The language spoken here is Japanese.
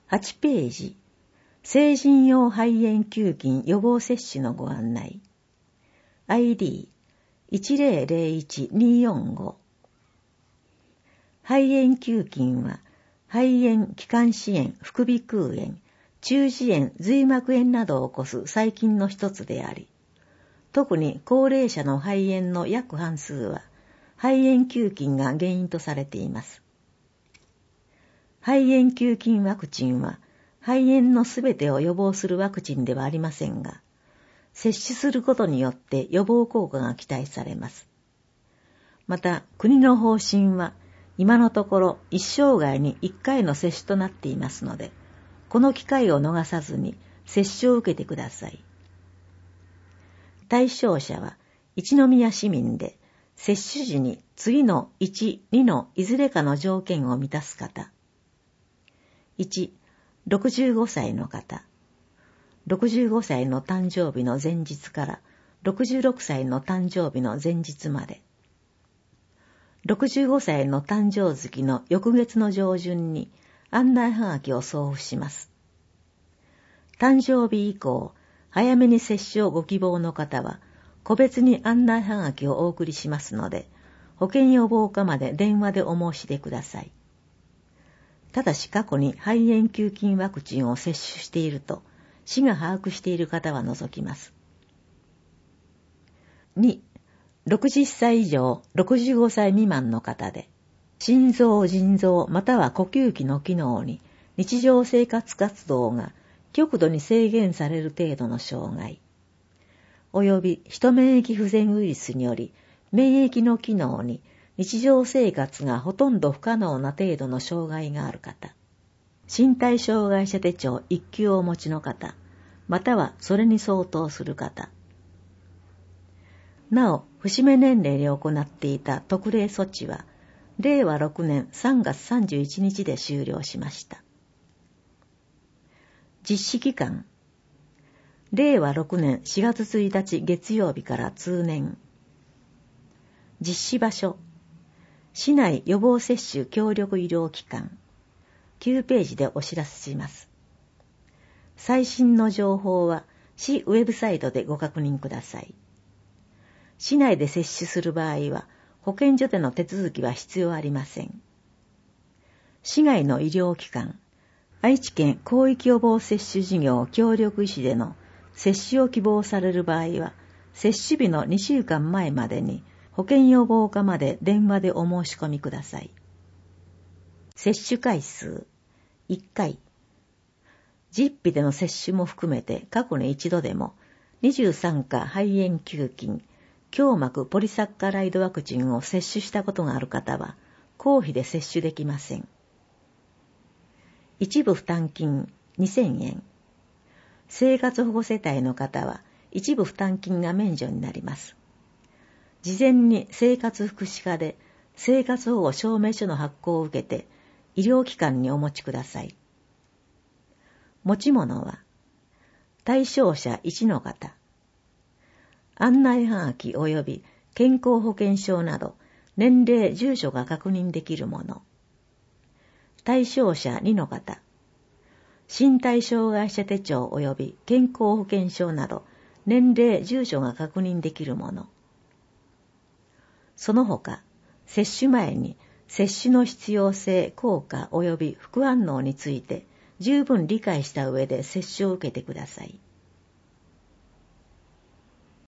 8ページ、成人用肺炎球菌予防接種のご案内。ID1001-245。肺炎球菌は、肺炎、気管支炎、副鼻腔炎、中耳炎、髄膜炎などを起こす細菌の一つであり、特に高齢者の肺炎の約半数は、肺炎球菌が原因とされています。肺炎球菌ワクチンは、肺炎のすべてを予防するワクチンではありませんが、接種することによって予防効果が期待されます。また、国の方針は、今のところ一生涯に1回の接種となっていますので、この機会を逃さずに接種を受けてください。対象者は一宮市民で、接種時に次の1、2のいずれかの条件を満たす方。1、65歳の方。65歳の誕生日の前日から66歳の誕生日の前日まで。65歳の誕生月の翌月の上旬に案内はがきを送付します。誕生日以降、早めに接種をご希望の方は、個別に案内はがきをお送りしますので、保健予防課まで電話でお申し出ください。ただし過去に肺炎球菌ワクチンを接種していると、市が把握している方は除きます。2、60歳以上65歳未満の方で、心臓、腎臓または呼吸器の機能に日常生活活動が極度に制限される程度の障害、およびヒト免疫不全ウイルスにより免疫の機能に日常生活がほとんど不可能な程度の障害がある方、身体障害者手帳1級をお持ちの方、またはそれに相当する方。なお、節目年齢で行っていた特例措置は、令和6年3月31日で終了しました。実施期間、令和6年4月1日月曜日から通年。実施場所、市内予防接種協力医療機関。9ページでお知らせします。最新の情報は市ウェブサイトでご確認ください。市内で接種する場合は保健所での手続きは必要ありません。市外の医療機関、愛知県広域予防接種事業協力医師での接種を希望される場合は、接種日の2週間前までに保健予防課まで電話でお申し込みください。接種回数、1回。実費での接種も含めて過去に一度でも23価肺炎球菌、胸膜ポリサッカライドワクチンを接種したことがある方は公費で接種できません。一部負担金2000円。生活保護世帯の方は一部負担金が免除になります。事前に生活福祉課で生活保護証明書の発行を受けて医療機関にお持ちください。持ち物は、対象者1の方、案内はがき及び健康保険証など年齢、住所が確認できるもの。対象者2の方、身体障害者手帳及び健康保険証など年齢、住所が確認できるもの。その他、接種前に接種の必要性、効果及び副反応について十分理解した上で接種を受けてください。